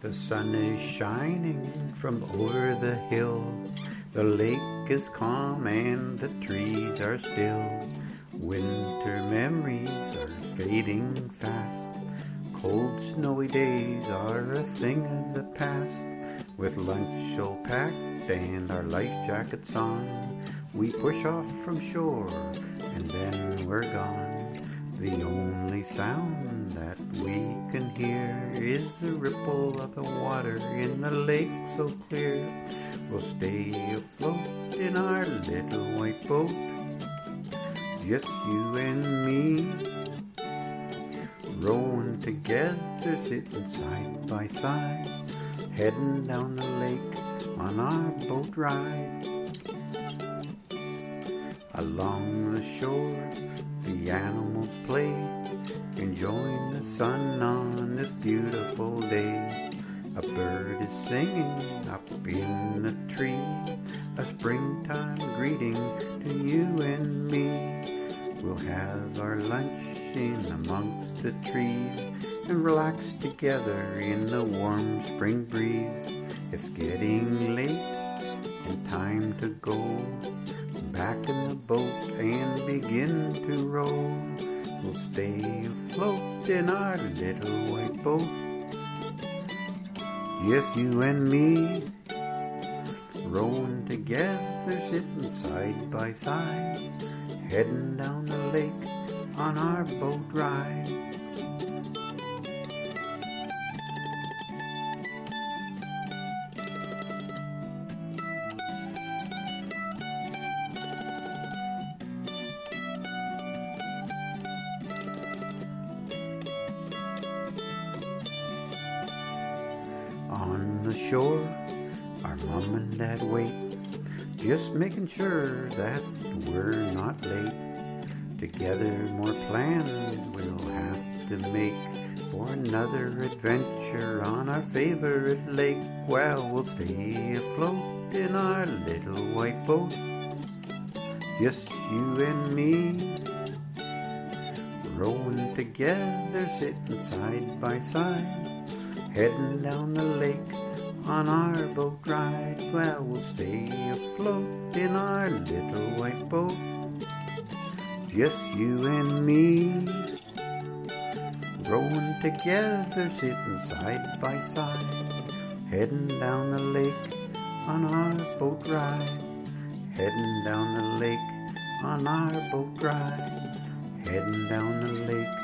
The sun is shining from over the hill. The lake is calm and the trees are still. Winter memories are fading fast. Cold snowy days are a thing of the past. With lunch all packed and our life jackets on, we push off from shore and then we're gone. The only sound that we can hear is the ripple of the water in the lake so clear. We'll stay afloat in our little white boat, just you and me, rowing together, sitting side by side, heading down the lake on our boat ride. Along the shore the animals play, enjoying the sun on this beautiful day. A bird is singing up in the tree, a springtime greeting to you and me. We'll have our lunch in amongst the trees and relax together in the warm spring breeze. It's getting late and time to go back in the boat and begin to row. We'll stay afloat in our little white boat, just you and me, rowing together, sitting side by side, heading down the lake on our boat ride. On the shore, our mom and dad wait, just making sure that we're not late. Together more plans we'll have to make for another adventure on our favorite lake. Well, we'll stay afloat in our little white boat, just you and me, rowing together, sitting side by side, heading down the lake on our boat ride. Well, we'll stay afloat in our little white boat, just you and me, rowing together, sitting side by side, heading down the lake on our boat ride, heading down the lake on our boat ride, heading down the lake